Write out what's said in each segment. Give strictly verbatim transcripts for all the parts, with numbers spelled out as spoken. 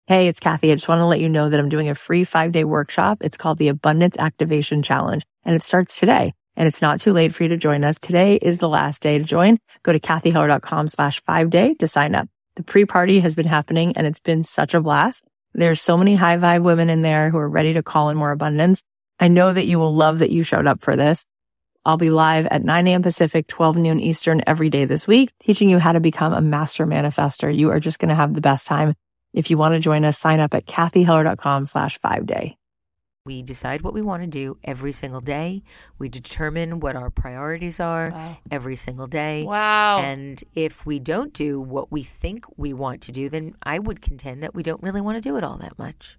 Hey, it's Kathy. I just want to let you know that I'm doing a free five-day workshop. It's called the Abundance Activation Challenge, and it starts today. And it's not too late for you to join us. Today is the last day to join. Go to kathyheller.com slash five day to sign up. The pre-party has been happening, and it's been such a blast. There's so many high vibe women in there who are ready to call in more abundance. I know that you will love that you showed up for this. I'll be live at nine a.m. Pacific, twelve noon Eastern every day this week, teaching you how to become a master manifester. You are just going to have the best time. If you want to join us, sign up at kathyheller.com slash five day. We decide what we want to do every single day. We determine what our priorities are wow. every single day. Wow. And if we don't do what we think we want to do, then I would contend that we don't really want to do it all that much.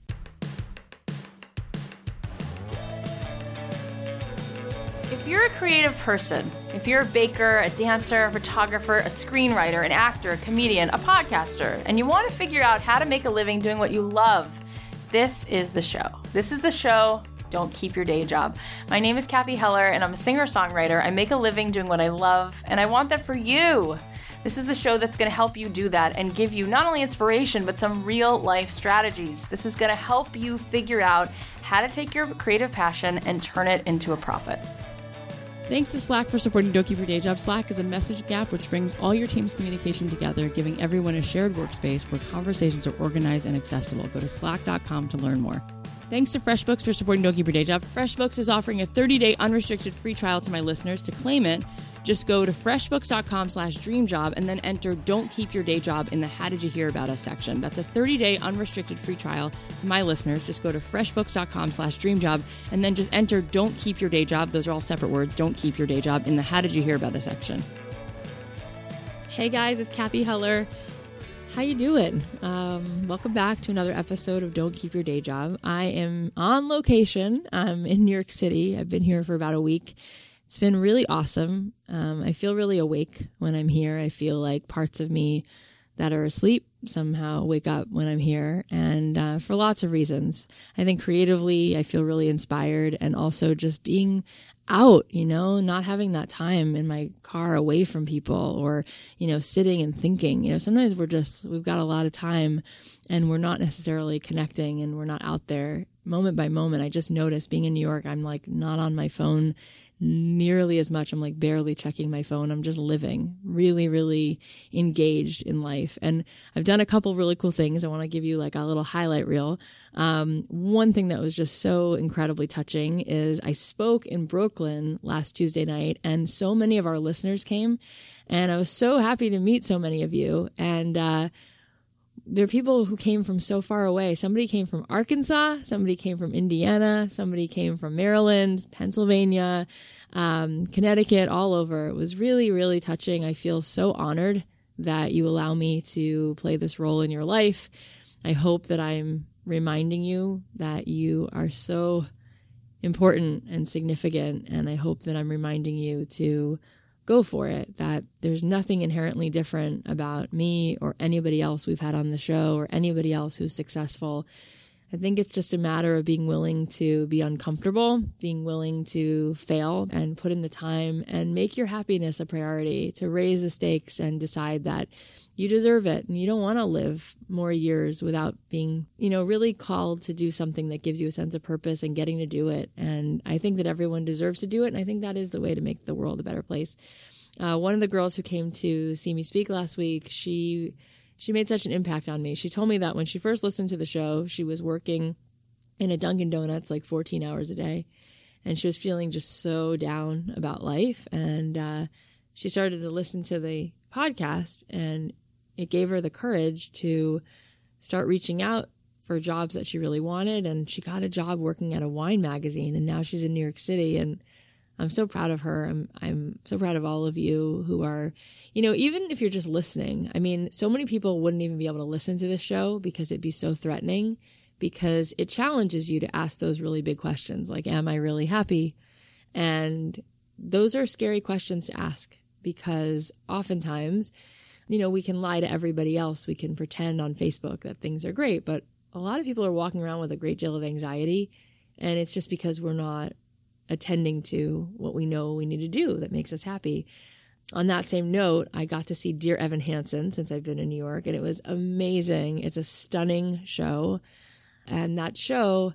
If you're a creative person, if you're a baker, a dancer, a photographer, a screenwriter, an actor, a comedian, a podcaster, and you want to figure out how to make a living doing what you love, this is the show. This is the show. Don't keep your day job. My name is Kathy Heller, and I'm a singer-songwriter. I make a living doing what I love, and I want that for you. This is the show that's going to help you do that and give you not only inspiration, but some real-life strategies. This is going to help you figure out how to take your creative passion and turn it into a profit. Thanks to Slack for supporting Don't Keep Your Day Job. Slack is a messaging app which brings all your team's communication together, giving everyone a shared workspace where conversations are organized and accessible. Go to slack dot com to learn more. Thanks to FreshBooks for supporting Don't Keep Your Day Job. FreshBooks is offering a thirty-day unrestricted free trial to my listeners. To claim it, just go to freshbooks.com slash dreamjob and then enter Don't Keep Your Day Job in the How Did You Hear About Us section. That's a thirty-day unrestricted free trial to my listeners. Just go to freshbooks.com slash dreamjob and then just enter Don't Keep Your Day Job. Those are all separate words. Don't Keep Your Day Job in the How Did You Hear About Us section. Hey guys, it's Kathy Heller. How you doing? Um, welcome back to another episode of Don't Keep Your Day Job. I am on location. I'm in New York City. I've been here for about a week. It's been really awesome. Um, I feel really awake when I'm here. I feel like parts of me that are asleep somehow wake up when I'm here, and uh, for lots of reasons. I think creatively, I feel really inspired, and also just being out, you know, not having that time in my car away from people, or, you know, sitting and thinking. You know, sometimes we're just, we've got a lot of time and we're not necessarily connecting, and we're not out there moment by moment. I just noticed being in New York, I'm like not on my phone nearly as much. I'm like barely checking my phone. I'm just living, really, really engaged in life. And I've done a couple really cool things. I want to give you like a little highlight reel. Um, one thing that was just so incredibly touching is I spoke in Brooklyn last Tuesday night, and so many of our listeners came, and I was so happy to meet so many of you. And, uh, there are people who came from so far away. Somebody came from Arkansas. Somebody came from Indiana. Somebody came from Maryland, Pennsylvania, um, Connecticut, all over. It was really, really touching. I feel so honored that you allow me to play this role in your life. I hope that I'm reminding you that you are so important and significant. And I hope that I'm reminding you to go for it, that there's nothing inherently different about me or anybody else we've had on the show or anybody else who's successful. I think it's just a matter of being willing to be uncomfortable, being willing to fail and put in the time and make your happiness a priority, to raise the stakes and decide that you deserve it and you don't want to live more years without being, you know, really called to do something that gives you a sense of purpose and getting to do it. And I think that everyone deserves to do it. And I think that is the way to make the world a better place. Uh, one of the girls who came to see me speak last week, she She made such an impact on me. She told me that when she first listened to the show, she was working in a Dunkin' Donuts like fourteen hours a day, and she was feeling just so down about life. And uh, she started to listen to the podcast, and it gave her the courage to start reaching out for jobs that she really wanted. And she got a job working at a wine magazine, and now she's in New York City. And I'm so proud of her. I'm I'm so proud of all of you who are, you know, even if you're just listening. I mean, so many people wouldn't even be able to listen to this show because it'd be so threatening, because it challenges you to ask those really big questions like, am I really happy? And those are scary questions to ask, because oftentimes, you know, we can lie to everybody else. We can pretend on Facebook that things are great, but a lot of people are walking around with a great deal of anxiety, and it's just because we're not attending to what we know we need to do that makes us happy. on that same note, I got to see Dear Evan Hansen since I've been in New York, and it was amazing. It's a stunning show. And that show,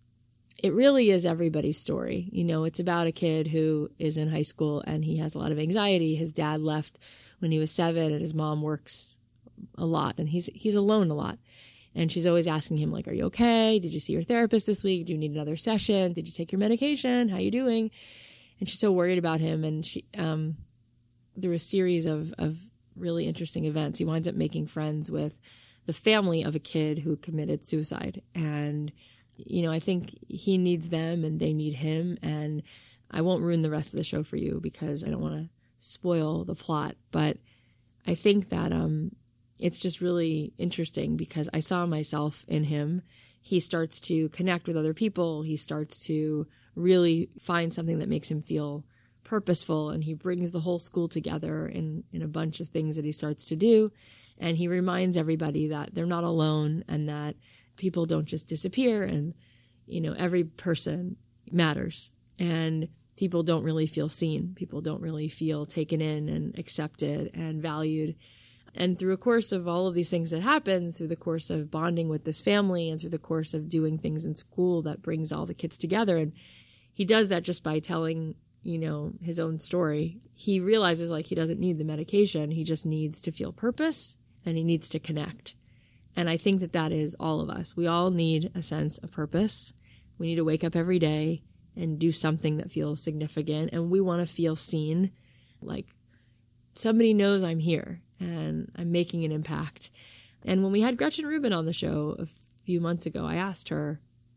it really is everybody's story. You know, it's about a kid who is in high school and he has a lot of anxiety. His dad left when he was seven and his mom works a lot and he's he's alone a lot. And she's always asking him, like, are you okay? Did you see your therapist this week? Do you need another session? Did you take your medication? How you doing? And she's so worried about him. And she, um, through a series of, of really interesting events, he winds up making friends with the family of a kid who committed suicide. And, you know, I think he needs them and they need him. And I won't ruin the rest of the show for you because I don't want to spoil the plot. But I think that um, it's just really interesting because I saw myself in him. He starts to connect with other people. He starts to really find something that makes him feel purposeful. And he brings the whole school together in, in a bunch of things that he starts to do. And he reminds everybody that they're not alone and that people don't just disappear and, you know, every person matters and people don't really feel seen. People don't really feel taken in and accepted and valued. And through a course of all of these things that happen, through the course of bonding with this family and through the course of doing things in school that brings all the kids together. And he does that just by telling, you know, his own story. He realizes like he doesn't need the medication. He just needs to feel purpose. And he needs to connect. And I think that that is all of us. We all need a sense of purpose. We need to wake up every day and do something that feels significant. And we want to feel seen, like somebody knows I'm here and I'm making an impact. And when we had Gretchen Rubin on the show a few months ago, I asked her,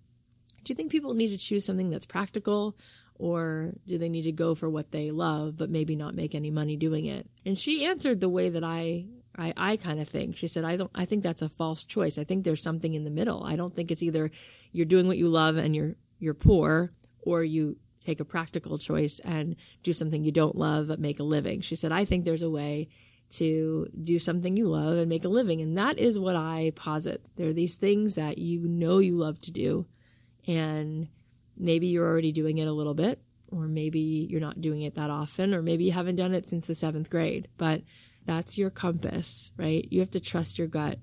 do you think people need to choose something that's practical? Or do they need to go for what they love, but maybe not make any money doing it? And she answered the way that I I, I kind of think. She said, I don't, I think that's a false choice. I think there's something in the middle. I don't think it's either you're doing what you love and you're, you're poor, or you take a practical choice and do something you don't love, but make a living. She said, I think there's a way to do something you love and make a living. And that is what I posit. There are these things that you know you love to do, and maybe you're already doing it a little bit, or maybe you're not doing it that often, or maybe you haven't done it since the seventh grade, but that's your compass, right? You have to trust your gut.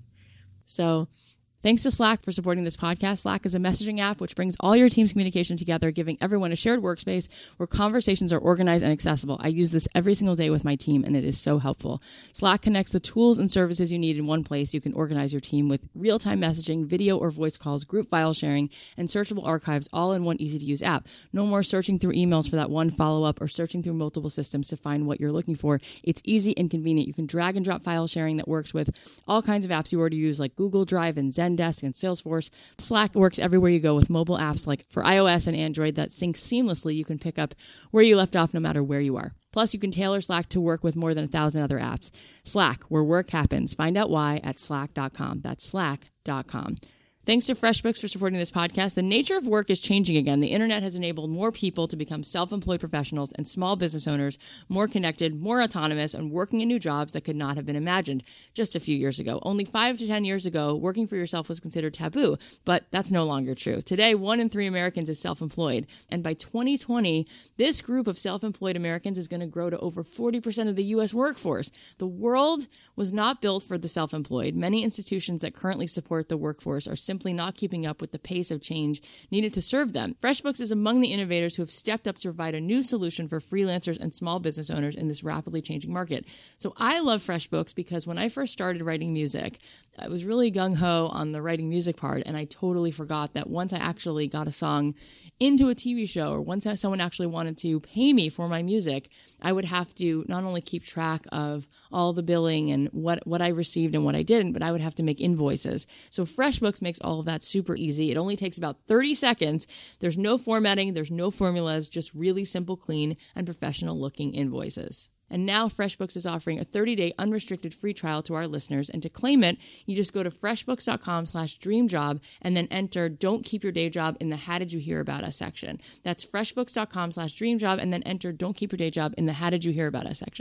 So thanks to Slack for supporting this podcast. Slack is a messaging app which brings all your team's communication together, giving everyone a shared workspace where conversations are organized and accessible. I use this every single day with my team, and it is so helpful. Slack connects the tools and services you need in one place. You can organize your team with real-time messaging, video or voice calls, group file sharing, and searchable archives, all in one easy-to-use app. No more searching through emails for that one follow-up or searching through multiple systems to find what you're looking for. It's easy and convenient. You can drag and drop file sharing that works with all kinds of apps you already use, like Google Drive and Zendesk and Salesforce. Slack works everywhere you go with mobile apps like for iOS and Android that sync seamlessly. You can pick up where you left off no matter where you are. Plus, you can tailor Slack to work with more than a thousand other apps. Slack, where work happens. Find out why at slack dot com. That's slack dot com. Thanks to FreshBooks for supporting this podcast. The nature of work is changing again. The internet has enabled more people to become self-employed professionals and small business owners, more connected, more autonomous, and working in new jobs that could not have been imagined just a few years ago. Only five to ten years ago, working for yourself was considered taboo, but that's no longer true. Today, one in three Americans is self-employed. And by twenty twenty, this group of self-employed Americans is going to grow to over forty percent of the U S workforce. The world was not built for the self-employed. Many institutions that currently support the workforce are simply not keeping up with the pace of change needed to serve them. FreshBooks is among the innovators who have stepped up to provide a new solution for freelancers and small business owners in this rapidly changing market. So I love FreshBooks because when I first started writing music, I was really gung-ho on the writing music part, and I totally forgot that once I actually got a song into a T V show, or once someone actually wanted to pay me for my music, I would have to not only keep track of all the billing and what, what I received and what I didn't, but I would have to make invoices. So FreshBooks makes all of that super easy. It only takes about thirty seconds. There's no formatting, there's no formulas, just really simple, clean, and professional-looking invoices. And now FreshBooks is offering a thirty-day unrestricted free trial to our listeners. And to claim it, you just go to freshbooks.com slash dreamjob and then enter Don't Keep Your Day Job in the How Did You Hear About Us section. That's freshbooks.com slash dreamjob and then enter Don't Keep Your Day Job in the How Did You Hear About Us section.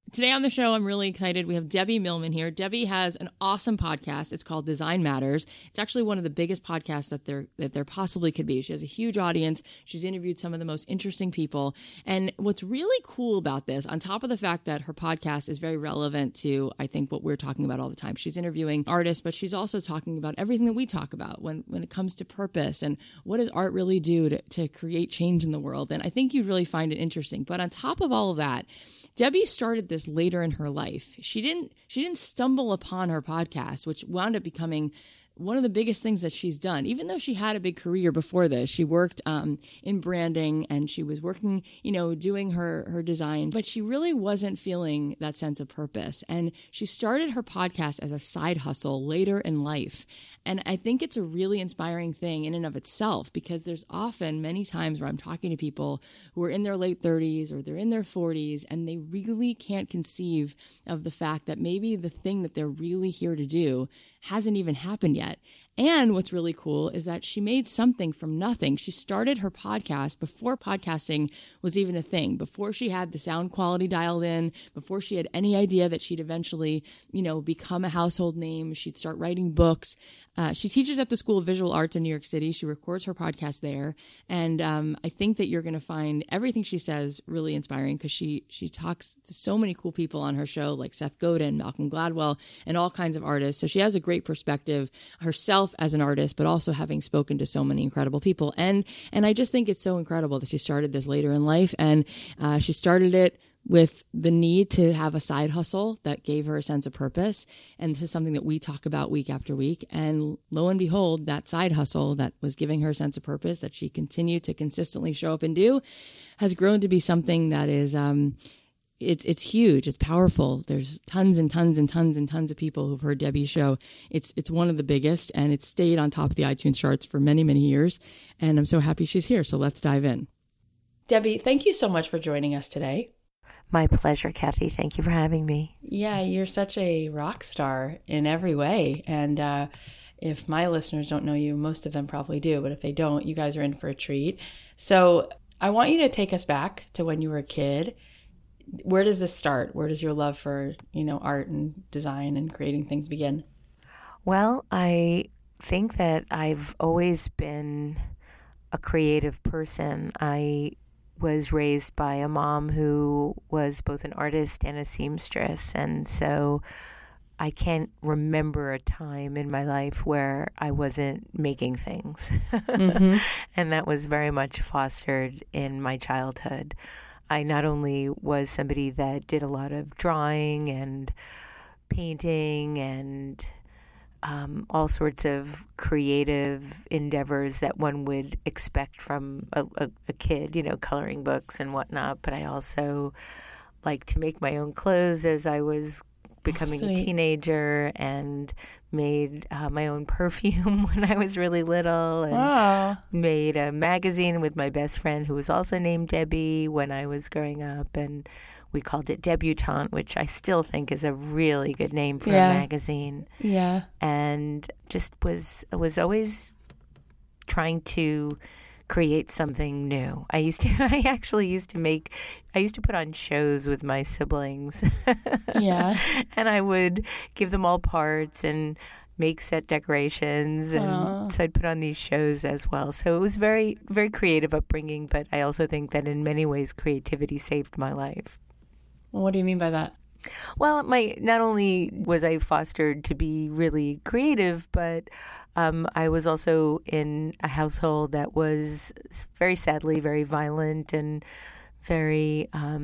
Today on the show, I'm really excited. We have Debbie Millman here. Debbie has an awesome podcast. It's called Design Matters. It's actually one of the biggest podcasts that there that there possibly could be. She has a huge audience. She's interviewed some of the most interesting people. And what's really cool about this, on top of the fact that her podcast is very relevant to, I think, what we're talking about all the time. She's interviewing artists, but she's also talking about everything that we talk about when, when it comes to purpose and what does art really do to, to create change in the world. And I think you'd really find it interesting. But on top of all of that, Debbie started this later in her life. She didn't she didn't stumble upon her podcast, which wound up becoming one of the biggest things that she's done. Even though she had a big career before this, she worked um, in branding and she was working, you know, doing her, her design, but she really wasn't feeling that sense of purpose. And she started her podcast as a side hustle later in life. And I think it's a really inspiring thing in and of itself, because there's often many times where I'm talking to people who are in their late thirties or they're in their forties and they really can't conceive of the fact that maybe the thing that they're really here to do hasn't even happened yet. And what's really cool is that she made something from nothing. She started her podcast before podcasting was even a thing, before she had the sound quality dialed in, before she had any idea that she'd eventually, you know, become a household name. She'd start writing books. Uh, she teaches at the School of Visual Arts in New York City. She records her podcast there. And um, I think that you're going to find everything she says really inspiring, because she, she talks to so many cool people on her show, like Seth Godin, Malcolm Gladwell, and all kinds of artists. So she has a great perspective herself as an artist, but also having spoken to so many incredible people. And and I just think it's so incredible that she started this later in life. And uh, she started it with the need to have a side hustle that gave her a sense of purpose. And this is something that we talk about week after week. And lo and behold, that side hustle that was giving her a sense of purpose, that she continued to consistently show up and do, has grown to be something that is, um, it's, it's huge. It's powerful. There's tons and tons and tons and tons of people who've heard Debbie's show. It's, it's one of the biggest, and it's stayed on top of the iTunes charts for many, many years. And I'm so happy she's here. So let's dive in. Debbie, thank you so much for joining us today. My pleasure, Kathy. Thank you for having me. Yeah, you're such a rock star in every way. And uh, if my listeners don't know you, most of them probably do. But if they don't, you guys are in for a treat. So I want you to take us back to when you were a kid. Where does this start? Where does your love for, you know, art and design and creating things begin? Well, I think that I've always been a creative person. I was raised by a mom who was both an artist and a seamstress. And so I can't remember a time in my life where I wasn't making things. Mm-hmm. And that was very much fostered in my childhood. I not only was somebody that did a lot of drawing and painting and Um, all sorts of creative endeavors that one would expect from a, a, a kid, you know, coloring books and whatnot. But I also liked to make my own clothes as I was becoming oh, a teenager, and made uh, my own perfume when I was really little, and wow. made a magazine with my best friend who was also named Debbie when I was growing up. And we called it Debutante, which I still think is a really good name for yeah. a magazine. Yeah. And just was was always trying to create something new. I used to, I actually used to make, I used to put on shows with my siblings. Yeah. And I would give them all parts and make set decorations. And Aww. So I'd put on these shows as well. So it was very, very creative upbringing, but I also think that in many ways creativity saved my life. Well, what do you mean by that? Well, my not only was I fostered to be really creative, but um, I was also in a household that was very sadly very violent and very um,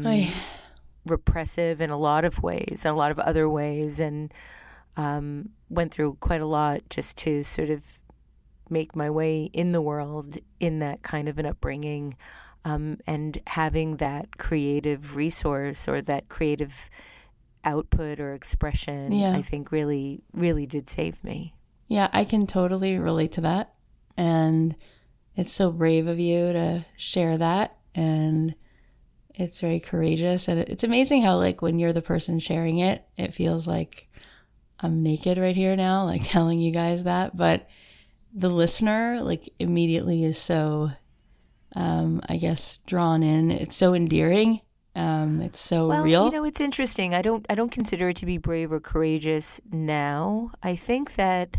repressive in a lot of ways, in a lot of other ways, and um, went through quite a lot just to sort of make my way in the world in that kind of an upbringing. Um, and having that creative resource or that creative output or expression, yeah. I think really, really did save me. Yeah, I can totally relate to that. And it's so brave of you to share that. And it's very courageous. And it's amazing how, like, when you're the person sharing it, it feels like I'm naked right here now, like telling you guys that. But the listener, like, immediately is so... Um, I guess, drawn in. It's so endearing. Um, it's so well, real. You know, it's interesting. I don't I don't consider it to be brave or courageous now. I think that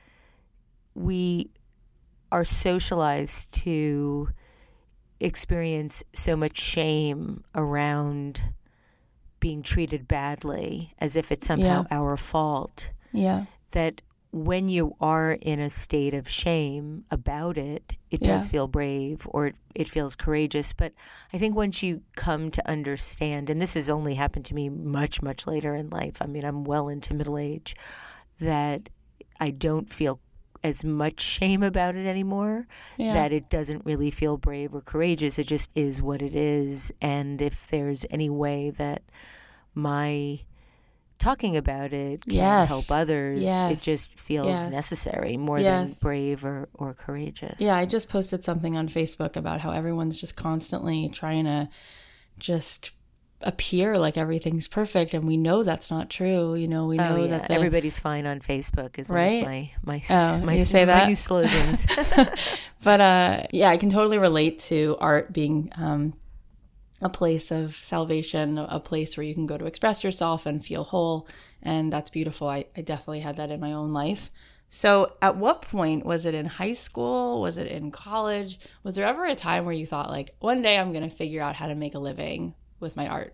we are socialized to experience so much shame around being treated badly, as if it's somehow Yeah. our fault. Yeah. That when you are in a state of shame about it, it Yeah. does feel brave or it feels courageous. But I think once you come to understand, and this has only happened to me much, much later in life, I mean, I'm well into middle age, that I don't feel as much shame about it anymore, Yeah. that it doesn't really feel brave or courageous. It just is what it is. And if there's any way that my talking about it can Yes. help others, Yes. it just feels Yes. necessary more Yes. than brave or, or courageous. Yeah, I just posted something on Facebook about how everyone's just constantly trying to just appear like everything's perfect, and we know that's not true. You know, we know Oh, yeah. that the, Everybody's fine on Facebook is Right? one of my my Oh, my, you say my that? new slogans. But uh, yeah, I can totally relate to art being um, a place of salvation, a place where you can go to express yourself and feel whole, and that's beautiful. I, I definitely had that in my own life. So at what point, was it in high school? Was it in college? Was there ever a time where you thought, like, one day I'm going to figure out how to make a living with my art?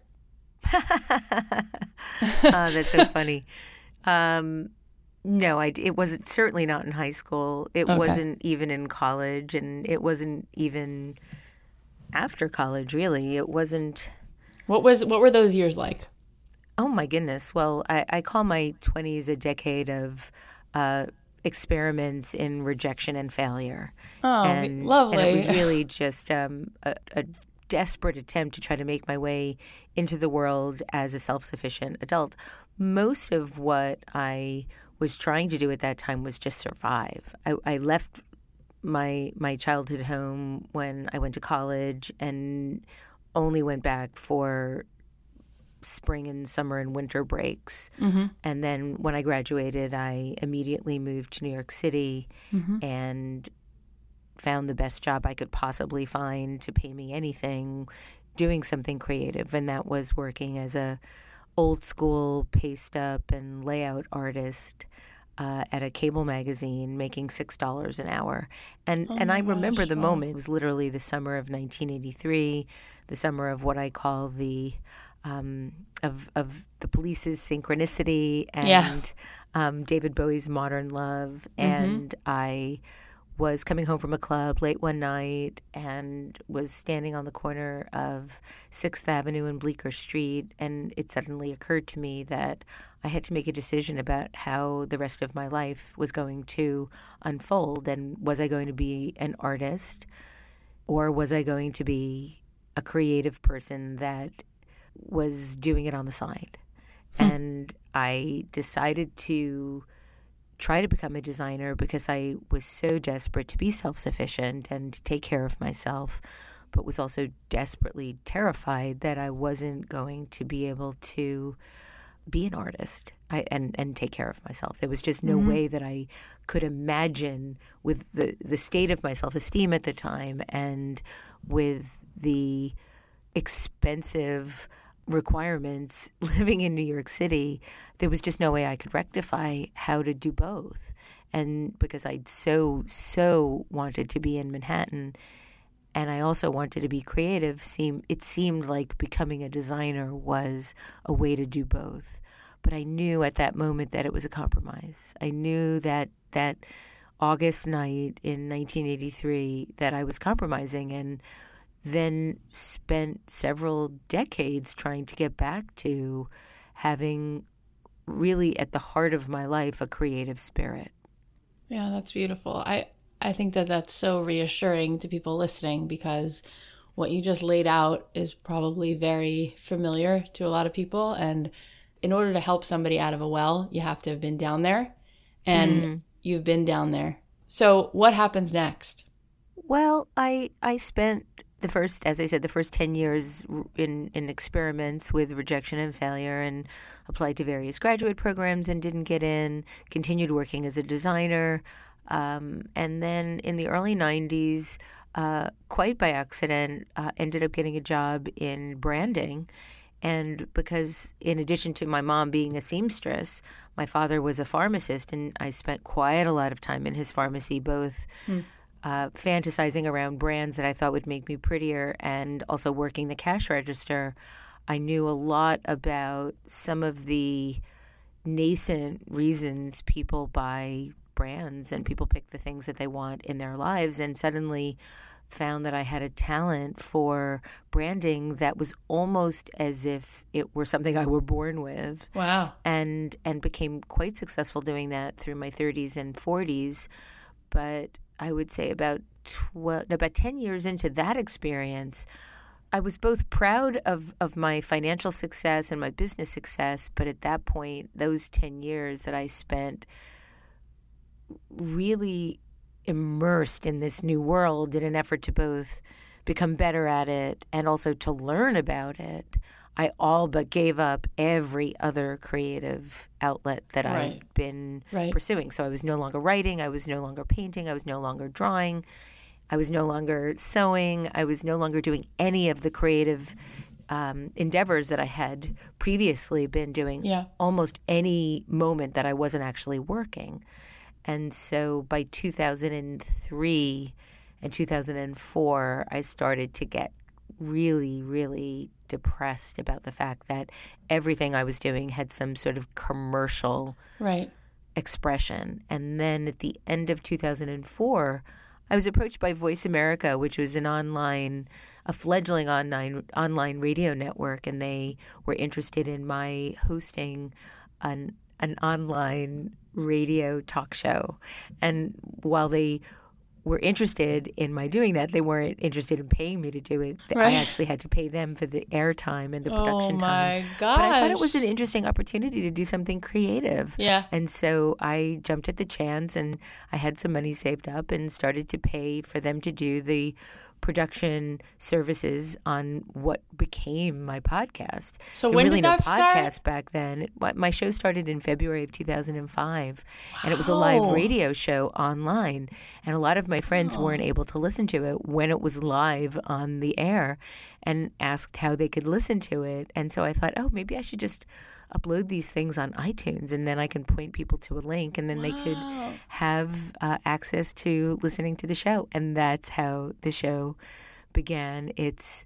Oh, that's so funny. Um, no, I, it wasn't certainly not in high school. It Okay. wasn't even in college, and it wasn't even after college, really. It wasn't, What was what were those years like? oh my goodness. Well, I, I call my twenties a decade of uh, experiments in rejection and failure. Oh, and, lovely. And it was really just um, a, a desperate attempt to try to make my way into the world as a self-sufficient adult. Most of what I was trying to do at that time was just survive. I, I left my my childhood home when I went to college and only went back for spring and summer and winter breaks. Mm-hmm. And then when I graduated, I immediately moved to New York City Mm-hmm. and found the best job I could possibly find to pay me anything, doing something creative. And that was working as a old school paste up and layout artist uh, at a cable magazine, making six dollars an hour. And Oh and my I remember gosh, the wow. moment. It was literally the summer of nineteen eighty-three, the summer of what I call the um, of of the Police's Synchronicity and Yeah. um, David Bowie's Modern Love. Mm-hmm. And I was coming home from a club late one night and was standing on the corner of sixth Avenue and Bleecker Street, and it suddenly occurred to me that I had to make a decision about how the rest of my life was going to unfold, and was I going to be an artist or was I going to be a creative person that was doing it on the side? Hmm. And I decided to try to become a designer because I was so desperate to be self-sufficient and to take care of myself, but was also desperately terrified that I wasn't going to be able to be an artist I, and, and take care of myself. There was just no Mhm. way that I could imagine, with the, the state of my self-esteem at the time and with the expensive requirements living in New York City, there was just no way I could rectify how to do both. And because I so, so wanted to be in Manhattan, and I also wanted to be creative, seem it seemed like becoming a designer was a way to do both. But I knew at that moment that it was a compromise. I knew that that August night in nineteen eighty-three that I was compromising, and then spent several decades trying to get back to having really at the heart of my life a creative spirit. Yeah, that's beautiful. I, I think that that's so reassuring to people listening, because what you just laid out is probably very familiar to a lot of people. And in order to help somebody out of a well, you have to have been down there, and Mhm. you've been down there. So what happens next? Well, I I spent the first, as I said, the first ten years in, in experiments with rejection and failure, and applied to various graduate programs and didn't get in, continued working as a designer. Um, and then in the early nineties, uh, quite by accident, uh, ended up getting a job in branding. And because in addition to my mom being a seamstress, my father was a pharmacist, and I spent quite a lot of time in his pharmacy, both hmm. uh, fantasizing around brands that I thought would make me prettier and also working the cash register. I knew a lot about some of the nascent reasons people buy brands and people pick the things that they want in their lives, and suddenly found that I had a talent for branding that was almost as if it were something I were born with. Wow. And and became quite successful doing that through my thirties and forties. But I would say about twelve, about ten years into that experience, I was both proud of, of my financial success and my business success, but at that point, those ten years that I spent really immersed in this new world in an effort to both become better at it and also to learn about it, I all but gave up every other creative outlet that right. I'd been right. pursuing. So I was no longer writing, I was no longer painting, I was no longer drawing, I was no longer sewing, I was no longer doing any of the creative um, endeavors that I had previously been doing yeah. almost any moment that I wasn't actually working. And so by two thousand three and two thousand four, I started to get really, really depressed about the fact that everything I was doing had some sort of commercial right. expression. And then at the end of two thousand four, I was approached by Voice America, which was an online, a fledgling online online radio network, and they were interested in my hosting an an online radio talk show. And while they were interested in my doing that, they weren't interested in paying me to do it. Right. I actually had to pay them for the airtime and the production oh time. Oh my gosh. But I thought it was an interesting opportunity to do something creative. Yeah. And so I jumped at the chance, and I had some money saved up and started to pay for them to do the production services on what became my podcast. So there when really did that no podcast start? Back then. My show started in February of two thousand five, wow. and it was a live radio show online. And a lot of my friends oh. weren't able to listen to it when it was live on the air, and asked how they could listen to it. And so I thought, oh, maybe I should just upload these things on iTunes, and then I can point people to a link, and then wow. they could have uh, access to listening to the show. And that's how the show began its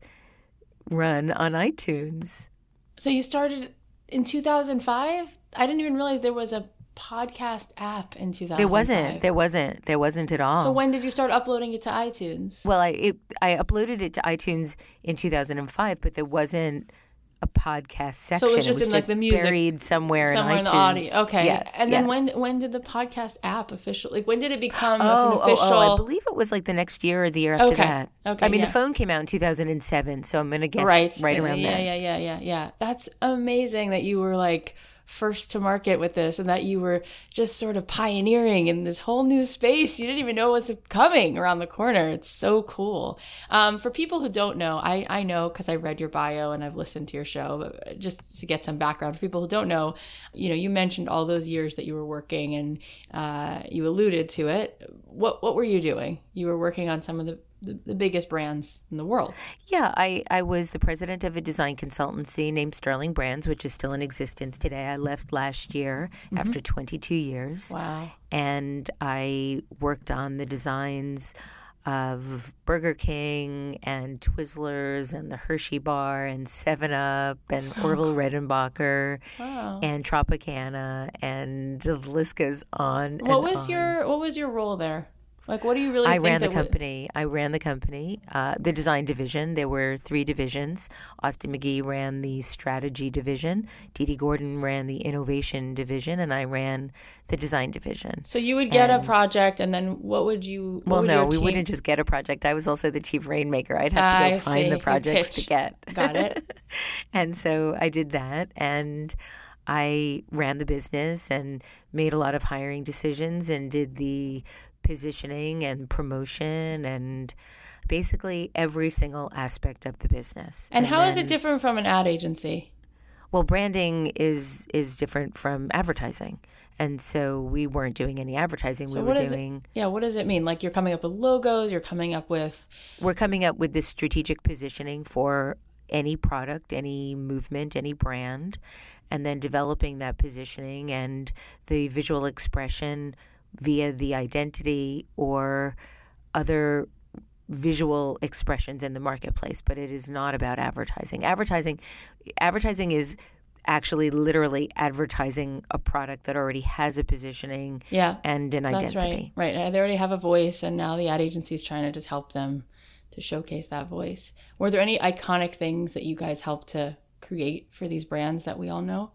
run on iTunes. So you started in two thousand five? I didn't even realize there was a podcast app in two thousand five. There wasn't. There wasn't. There wasn't at all. So when did you start uploading it to iTunes? Well, I it, I uploaded it to iTunes in two thousand five, but there wasn't a podcast section. So it was just it was in just like the music, buried somewhere, somewhere in, in iTunes. the audio. Okay. Yes, and then yes. when when did the podcast app officially? Like when did it become oh, an official? Oh, oh, I believe it was like the next year or the year after okay. that. Okay. I mean, yeah. the phone came out in two thousand seven, so I'm going to guess right, right around yeah, then. Yeah, yeah, yeah, yeah. That's amazing that you were like first to market with this, and that you were just sort of pioneering in this whole new space. You didn't even know what was coming around the corner. It's so cool. Um, for people who don't know, I, I know because I read your bio and I've listened to your show, but just to get some background for people who don't know, you know, you mentioned all those years that you were working, and uh, you alluded to it. What what were you doing? You were working on some of the The, the biggest brands in the world. Yeah, I, I was the president of a design consultancy named Sterling Brands, which is still in existence today. I left last year mm-hmm. after twenty-two years. Wow. And I worked on the designs of Burger King and Twizzlers and the Hershey Bar and seven up and so Orville cool. Redenbacher wow. and Tropicana, and the list goes on. What and was on. your What was your role there? Like, what do you really I think ran the that company. W- I ran the company, uh, the design division. There were three divisions. Austin McGee ran the strategy division. Dee Dee Gordon ran the innovation division, and I ran the design division. So you would get and, a project, and then what would you? What well, would no, your we team... wouldn't just get a project. I was also the chief rainmaker. I'd have to go I find see. the projects to get. Got it. And so I did that, and I ran the business and made a lot of hiring decisions and did the positioning and promotion and basically every single aspect of the business. And, and how then, is it different from an ad agency? Well, branding is is different from advertising. And so we weren't doing any advertising. So we were what does doing... It, yeah, what does it mean? Like you're coming up with logos, you're coming up with... We're coming up with this strategic positioning for any product, any movement, any brand, and then developing that positioning and the visual expression via the identity or other visual expressions in the marketplace. But it is not about advertising. Advertising, advertising is actually literally advertising a product that already has a positioning yeah, and an that's identity. Right, right. They already have a voice, and now the ad agency is trying to just help them to showcase that voice. Were there any iconic things that you guys helped to create for these brands that we all know?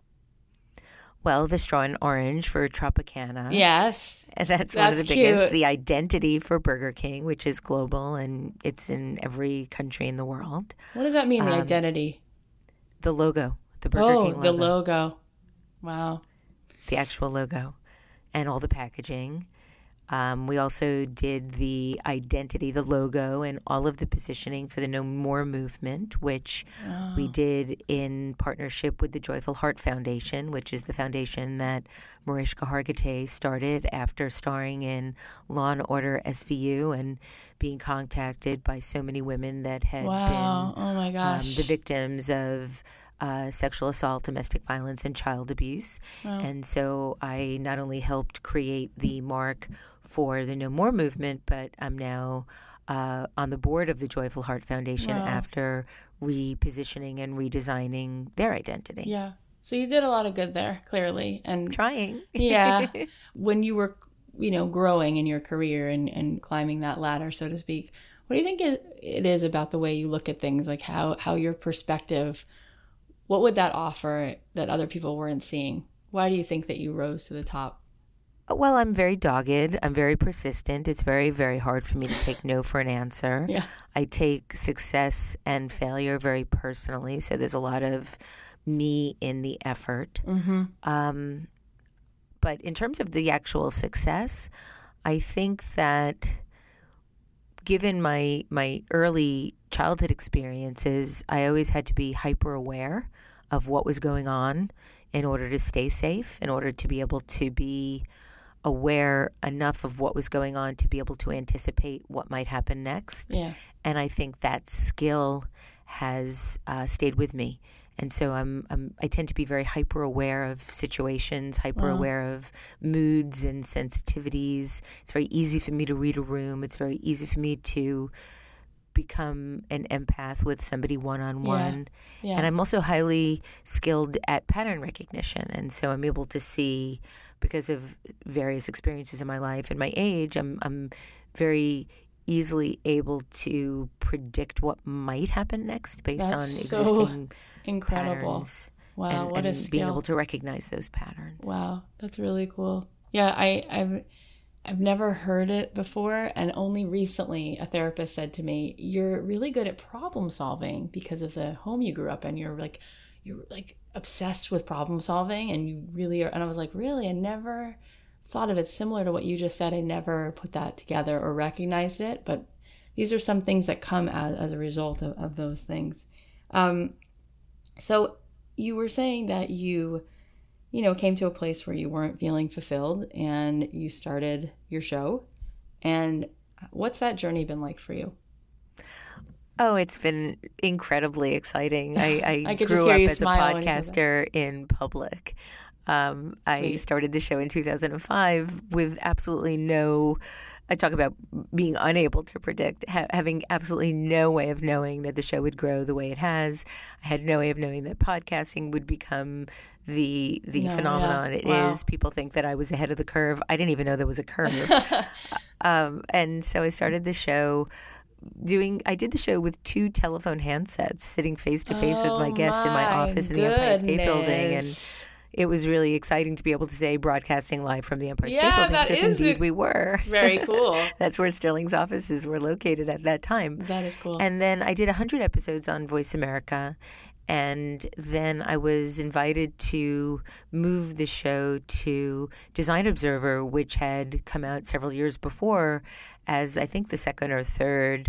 Well, the straw and orange for Tropicana. Yes. And that's, that's one of the cute. biggest. The identity for Burger King, which is global and it's in every country in the world. What does that mean, the Um, identity? The logo, the Burger oh, King logo. the logo. Wow. The actual logo and all the packaging. Um, we also did the identity, the logo, and all of the positioning for the No More movement, which Oh. we did in partnership with the Joyful Heart Foundation, which is the foundation that Mariska Hargitay started after starring in Law and Order S V U and being contacted by so many women that had Wow. been Oh my um, gosh. the victims of uh, sexual assault, domestic violence, and child abuse. Wow. And so I not only helped create the mark for the No More movement, but I'm now uh, on the board of the Joyful Heart Foundation Wow. after repositioning and redesigning their identity. Yeah. So you did a lot of good there, clearly. And Trying. yeah. When you were, you know, growing in your career and, and climbing that ladder, so to speak, what do you think it, it is about the way you look at things? Like how, how your perspective, what would that offer that other people weren't seeing? Why do you think that you rose to the top? Well, I'm very dogged. I'm very persistent. It's very, very hard for me to take no for an answer. Yeah. I take success and failure very personally. So there's a lot of me in the effort. Mm-hmm. Um, but in terms of the actual success, I think that given my my early childhood experiences, I always had to be hyper aware of what was going on in order to stay safe, in order to be able to be aware enough of what was going on to be able to anticipate what might happen next. Yeah. And I think that skill has uh, stayed with me. And so I'm, I'm I tend to be very hyper aware of situations, hyper aware of moods and sensitivities. It's very easy for me to read a room. It's very easy for me to become an empath with somebody one-on-one. Yeah. Yeah. And I'm also highly skilled at pattern recognition. And so I'm able to see, because of various experiences in my life and my age, I'm I'm very easily able to predict what might happen next based That's on so existing incredible. patterns. Wow, and, what a and skill. being able to recognize those patterns. Wow, that's really cool. Yeah, I, I've I've never heard it before, and only recently a therapist said to me, "You're really good at problem solving because of the home you grew up in. You're like, you're like obsessed with problem solving, and you really are." And I was like, "Really? I never thought of it similar to what you just said. I never put that together or recognized it, but these are some things that come as, as a result of, of those things." Um, so you were saying that you, you know, came to a place where you weren't feeling fulfilled and you started your show. And what's that journey been like for you? Oh, it's been incredibly exciting. I, I, I could just grew hear up you as a smile when you said that. podcaster in public. Um, I Sweet. started the show in two thousand five with absolutely no, I talk about being unable to predict, ha- having absolutely no way of knowing that the show would grow the way it has. I had no way of knowing that podcasting would become the the No, phenomenon yeah. it Wow. is. People think that I was ahead of the curve. I didn't even know there was a curve. um, and so I started the show doing I did the show with two telephone handsets, sitting face to face with my Oh, guests in my my office in the Empire State Building, and goodness. it was really exciting to be able to say broadcasting live from the Empire State Yeah, Building, that because is indeed a- we were. Very cool. That's where Sterling's offices were located at that time. That is cool. And then I did one hundred episodes on Voice America. And then I was invited to move the show to Design Observer, which had come out several years before as, I think, the second or third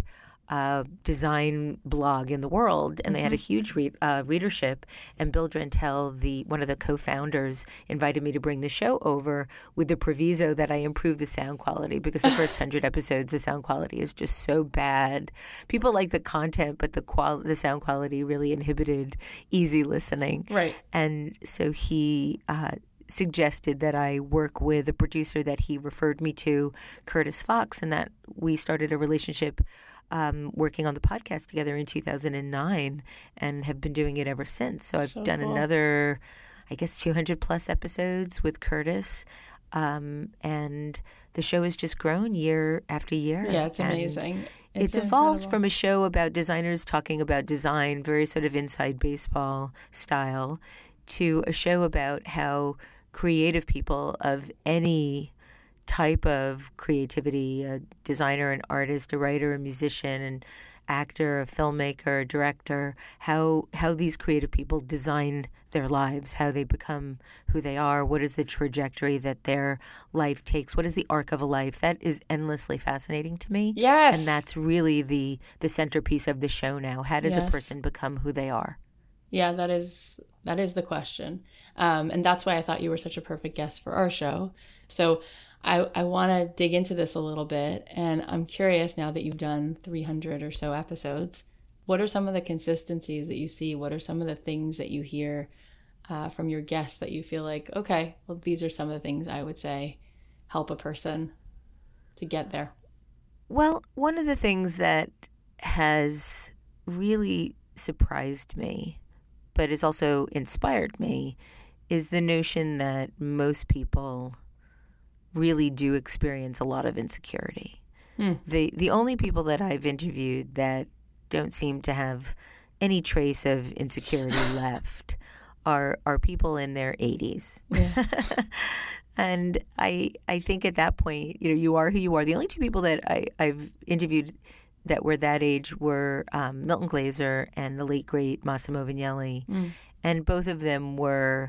uh, design blog in the world, and mm-hmm. they had a huge re- uh, readership. And Bill Drentel, the one of the co-founders, invited me to bring the show over with the proviso that I improve the sound quality, because the first hundred episodes, the sound quality is just so bad. People like the content, but the qual- the sound quality really inhibited easy listening. Right. And so he uh, suggested that I work with a producer that he referred me to, Curtis Fox, and that we started a relationship um, working on the podcast together in two thousand nine, and have been doing it ever since. So I've so done cool. another, I guess, two hundred plus episodes with Curtis. Um, and the show has just grown year after year. Yeah, it's and amazing. It's, it's evolved from a show about designers talking about design, very sort of inside baseball style, to a show about how creative people of any type of creativity, a designer, an artist, a writer, a musician, an actor, a filmmaker, a director, how how these creative people design their lives, how they become who they are, what is the trajectory that their life takes, what is the arc of a life. That is endlessly fascinating to me. Yes. And that's really the the centerpiece of the show now. How does yes. a person become who they are? Yeah, that is that is the question. Um, and that's why I thought you were such a perfect guest for our show. So I, I want to dig into this a little bit, and I'm curious, now that you've done three hundred or so episodes, what are some of the consistencies that you see? What are some of the things that you hear uh, from your guests that you feel like, okay, well, these are some of the things I would say help a person to get there? Well, one of the things that has really surprised me, but has also inspired me, is the notion that most people really do experience a lot of insecurity. Mm. The the only people that I've interviewed that don't seem to have any trace of insecurity left are are people in their eighties. Yeah. And I I think at that point, you know, you are who you are. The only two people that I, I've interviewed that were that age were um, Milton Glaser and the late, great Massimo Vignelli. Mm. And both of them were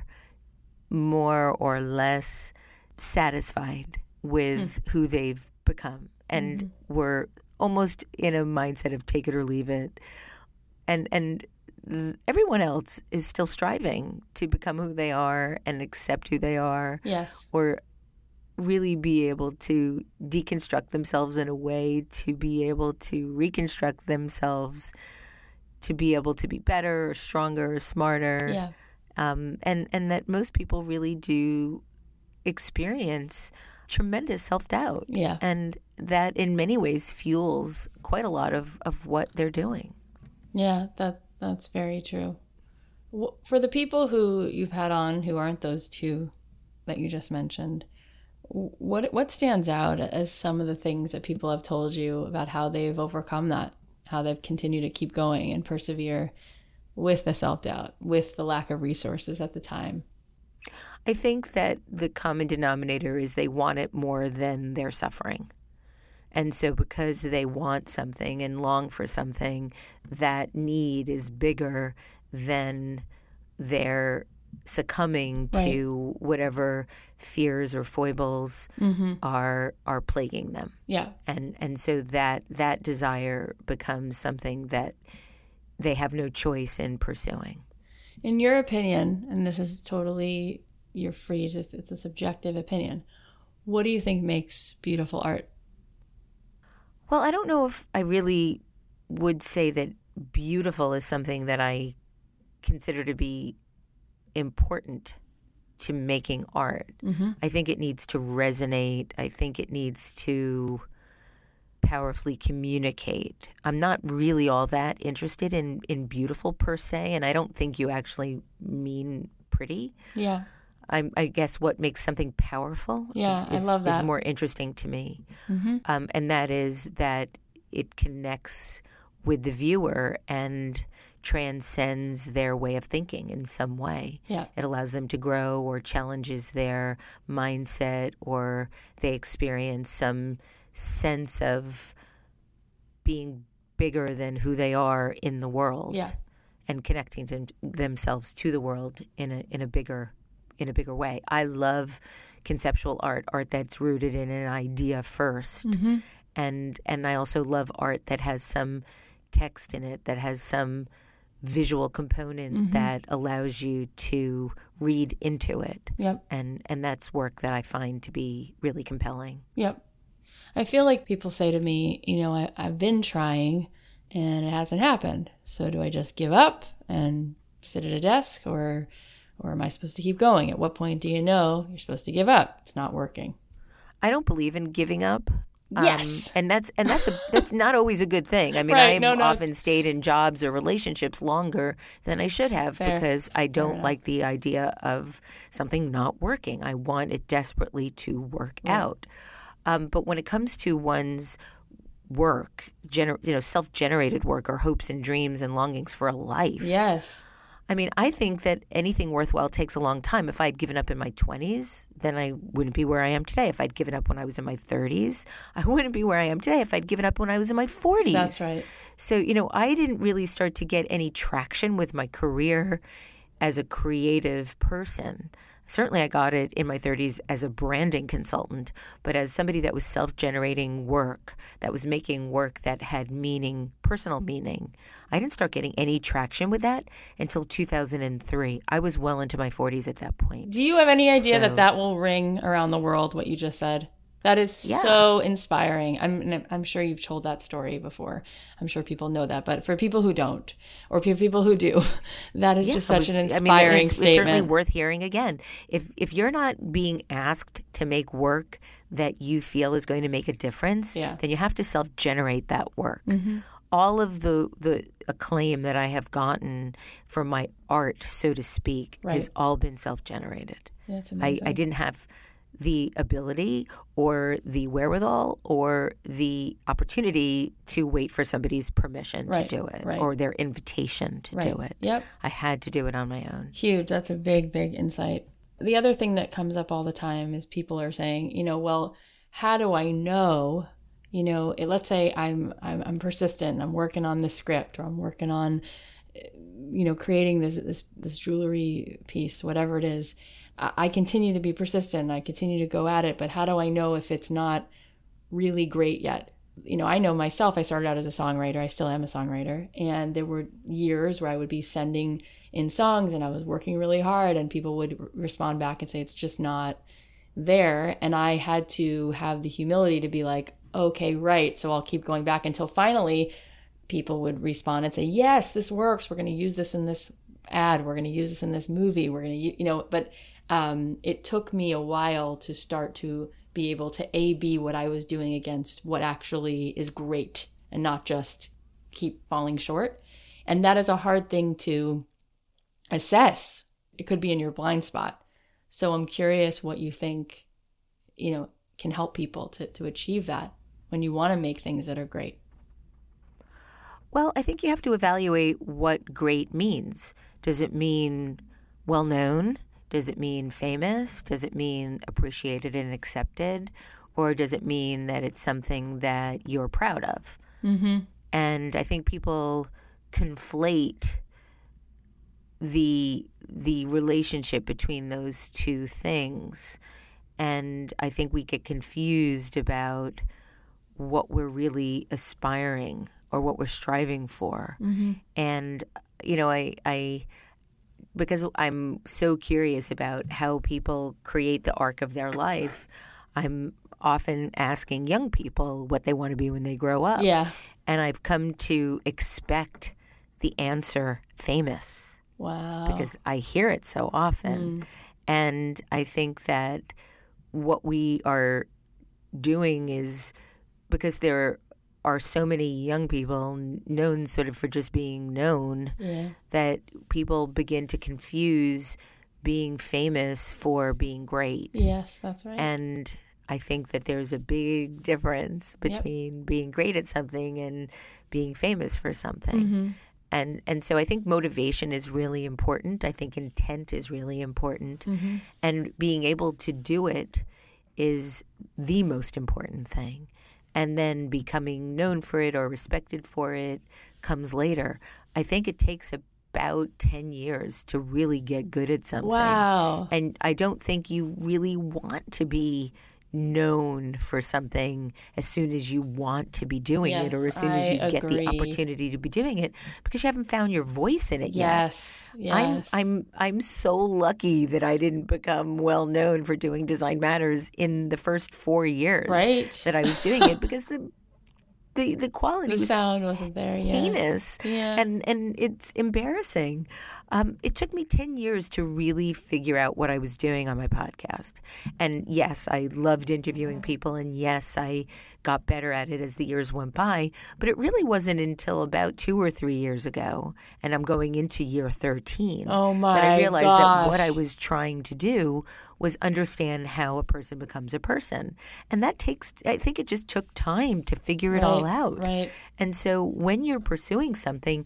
more or less satisfied with mm. who they've become, and mm-hmm. were almost in a mindset of take it or leave it. And and th- everyone else is still striving to become who they are and accept who they are. Yes. Or really be able to deconstruct themselves in a way to be able to reconstruct themselves, to be able to be better or stronger or smarter. Yeah. Um, and, and that most people really do experience tremendous self-doubt. Yeah. And that in many ways fuels quite a lot of, of what they're doing. Yeah, that that's very true. For the people who you've had on who aren't those two that you just mentioned, what what stands out as some of the things that people have told you about how they've overcome that, how they've continued to keep going and persevere with the self-doubt, with the lack of resources at the time? I think that the common denominator is they want it more than they're suffering. And so because they want something and long for something, that need is bigger than their succumbing right. to whatever fears or foibles mm-hmm. are are plaguing them. Yeah. And and so that that desire becomes something that they have no choice in pursuing. In your opinion, and this is totally, you're free, it's just, it's a subjective opinion, what do you think makes beautiful art? Well, I don't know if I really would say that beautiful is something that I consider to be important to making art. Mm-hmm. I think it needs to resonate. I think it needs to powerfully communicate. I'm not really all that interested in, in beautiful per se, and I don't think you actually mean pretty. Yeah. I, I guess what makes something powerful yeah, is, is, I love that. is more interesting to me. Mm-hmm. Um, and that is that it connects with the viewer and transcends their way of thinking in some way. Yeah. It allows them to grow or challenges their mindset, or they experience some sense of being bigger than who they are in the world. Yeah. And connecting to themselves to the world in a in a bigger in a bigger way. I love conceptual art, art that's rooted in an idea first. Mm-hmm. And and I also love art that has some text in it, that has some visual component mm-hmm. that allows you to read into it. Yep. And and that's work that I find to be really compelling. Yep. I feel like people say to me, you know, I, I've been trying and it hasn't happened. So do I just give up and sit at a desk, or or am I supposed to keep going? At what point do you know you're supposed to give up? It's not working. I don't believe in giving up. Yes. Um, and that's and that's a that's not always a good thing. I mean, right. I've no, no, often it's... stayed in jobs or relationships longer than I should have Fair. because I don't Fair like the idea of something not working. I want it desperately to work right. out. Um, but when it comes to one's work, gener- you know, self-generated work or hopes and dreams and longings for a life. Yes. I mean, I think that anything worthwhile takes a long time. If I had given up in my twenties, then I wouldn't be where I am today. If I'd given up when I was in my thirties, I wouldn't be where I am today if I'd given up when I was in my forties. That's right. So, you know, I didn't really start to get any traction with my career as a creative person. Certainly I got it in my thirties as a branding consultant, but as somebody that was self-generating work, that was making work that had meaning, personal meaning. I didn't start getting any traction with that until two thousand three. I was well into my forties at that point. Do you have any idea so, that that will ring around the world, what you just said? That is yeah. so inspiring. I'm I'm sure you've told that story before. I'm sure people know that. But for people who don't, or for people who do, that is yeah, just such was, an inspiring I mean, it's, statement. It's certainly worth hearing again. If if you're not being asked to make work that you feel is going to make a difference, yeah. then you have to self-generate that work. Mm-hmm. All of the, the acclaim that I have gotten for my art, so to speak, right. has all been self-generated. That's I, I didn't have the ability or the wherewithal or the opportunity to wait for somebody's permission right. to do it right. or their invitation to right. do it. Yep. I had to do it on my own. Huge. That's a big, big insight. The other thing that comes up all the time is people are saying, you know, well, how do I know, you know, it, let's say I'm, I'm I'm persistent, I'm working on this script, or I'm working on, you know, creating this this this jewelry piece, whatever it is. I continue to be persistent. I continue to go at it, but how do I know if it's not really great yet? You know, I know myself, I started out as a songwriter. I still am a songwriter. And there were years where I would be sending in songs and I was working really hard and people would r- respond back and say, it's just not there. And I had to have the humility to be like, okay, right. So I'll keep going back until finally people would respond and say, yes, this works. We're going to use this in this ad. We're going to use this in this movie. We're going to, you know, but Um, it took me a while to start to be able to A B what I was doing against what actually is great and not just keep falling short. And that is a hard thing to assess. It could be in your blind spot. So I'm curious what you think, you know, can help people to, to achieve that when you want to make things that are great. Well, I think you have to evaluate what great means. Does it mean well-known? Does it mean famous? Does it mean appreciated and accepted? Or does it mean that it's something that you're proud of? Mm-hmm. And I think people conflate the the relationship between those two things. And I think we get confused about what we're really aspiring or what we're striving for. Mm-hmm. And, you know, I... I because I'm so curious about how people create the arc of their life, I'm often asking young people what they want to be when they grow up. Yeah. And I've come to expect the answer famous. Wow. Because I hear it so often. Mm. And I think that what we are doing is, because there are so many young people known sort of for just being known, yeah. that people begin to confuse being famous for being great. Yes, that's right. And I think that there's a big difference between yep. being great at something and being famous for something. Mm-hmm. And and so I think motivation is really important. I think intent is really important. Mm-hmm. And being able to do it is the most important thing. And then becoming known for it or respected for it comes later. I think it takes about ten years to really get good at something. Wow. And I don't think you really want to be known for something as soon as you want to be doing Yes, it, or as soon as I you get the agree. opportunity to be doing it, because you haven't found your voice in it yet. Yes, yes. I'm I'm I'm so lucky that I didn't become well known for doing Design Matters in the first four years Right. that I was doing it, because the the the quality the was sound wasn't there. Yeah. heinous, Yeah. and and it's embarrassing. Um, it took me ten years to really figure out what I was doing on my podcast. And yes, I loved interviewing people, and yes, I got better at it as the years went by. But it really wasn't until about two or three years ago, and I'm going into year thirteen, Oh my that I realized gosh. that what I was trying to do was understand how a person becomes a person. And that takes, I think it just took time to figure it all Right, out. right. And so when you're pursuing something,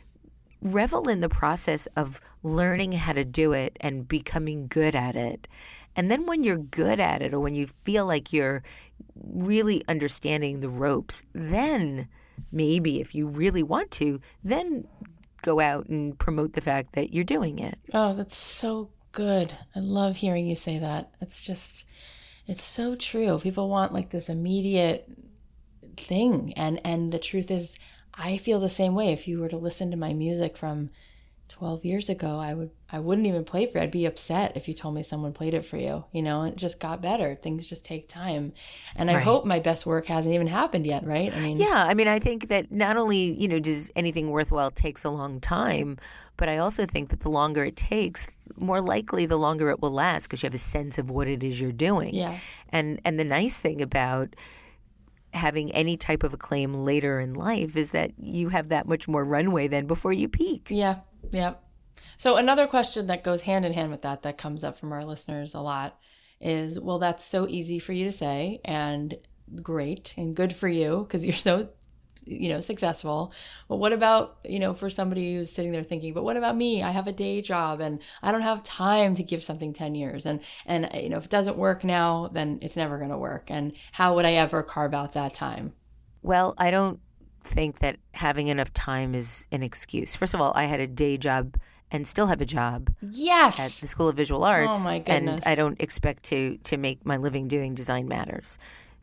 revel in the process of learning how to do it and becoming good at it. And then when you're good at it, or when you feel like you're really understanding the ropes, then maybe if you really want to, then go out and promote the fact that you're doing it. Oh, that's so good. I love hearing you say that. It's just, it's so true. People want like this immediate thing. And, and the truth is, I feel the same way. If you were to listen to my music from twelve years ago, I would, I wouldn't even play it for you. I'd be upset if you told me someone played it for you, you know, and it just got better. Things just take time. And I Right. hope my best work hasn't even happened yet, right? I mean, Yeah, I mean, I think that not only, you know, does anything worthwhile takes a long time, but I also think that the longer it takes, more likely the longer it will last, because you have a sense of what it is you're doing. Yeah. And and the nice thing about having any type of acclaim later in life is that you have that much more runway than before you peak. Yeah, yeah. So another question that goes hand in hand with that, that comes up from our listeners a lot, is, well, that's so easy for you to say, and great and good for you because you're so, you know, successful. But what about, you know, for somebody who's sitting there thinking, but what about me? I have a day job and I don't have time to give something ten years. And, and you know, if it doesn't work now, then it's never going to work. And how would I ever carve out that time? Well, I don't think that having enough time is an excuse. First of all, I had a day job and still have a job Yes. at the School of Visual Arts. Oh, my And goodness. I don't expect to to make my living doing Design Matters.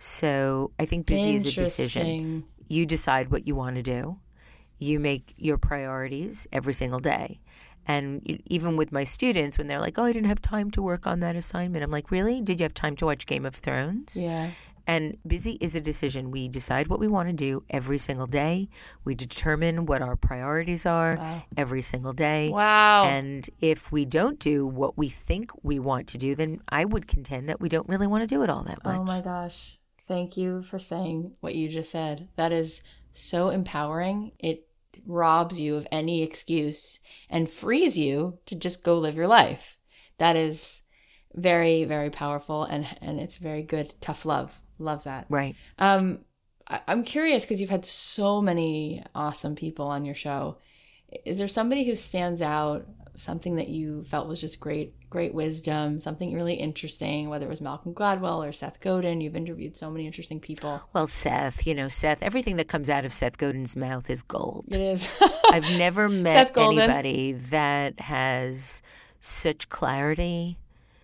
So I think busy is a decision. Interesting. You decide what you want to do. You make your priorities every single day. And e- even with my students, when they're like, oh, I didn't have time to work on that assignment, I'm like, really? Did you have time to watch Game of Thrones? Yeah. And busy is a decision. We decide what we want to do every single day. We determine what our priorities are Wow. every single day. Wow. And if we don't do what we think we want to do, then I would contend that we don't really want to do it all that much. Oh my gosh. Thank you for saying what you just said. That is so empowering. It robs you of any excuse and frees you to just go live your life. That is very, very powerful, and, and it's very good. Tough love. Love that. Right. Um, I, I'm curious because you've had so many awesome people on your show. Is there somebody who stands out, something that you felt was just great, great wisdom, something really interesting, whether it was Malcolm Gladwell or Seth Godin? You've interviewed so many interesting people. Well, Seth, you know, Seth, everything that comes out of Seth Godin's mouth is gold. It is. I've never met Seth Golden. anybody that has such clarity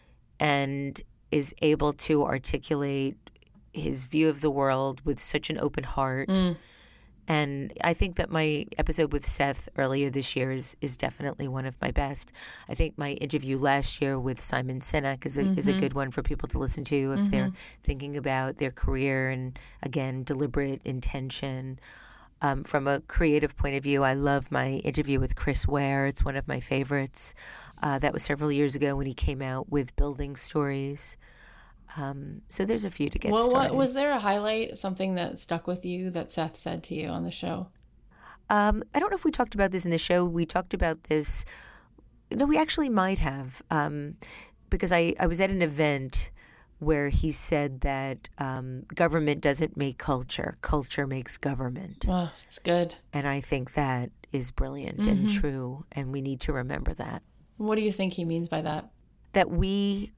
and is able to articulate his view of the world with such an open heart. Mm. And I think that my episode with Seth earlier this year is, is definitely one of my best. I think my interview last year with Simon Sinek is a, is a Mm-hmm. good one for people to listen to if they're thinking about their career and, again, deliberate intention. Um, from a creative point of view, I love my interview with Chris Ware. It's one of my favorites. Uh, that was several years ago when he came out with Building Stories. Um, so there's a few to get Well, started. what, was there a highlight, something that stuck with you that Seth said to you on the show? Um, I don't know if we talked about this in the show. We talked about this. No, we actually might have, um, because I, I was at an event where he said that um, government doesn't make culture. Culture makes government. Oh, it's good. And I think that is brilliant and true, and we need to remember that. What do you think he means by that? That we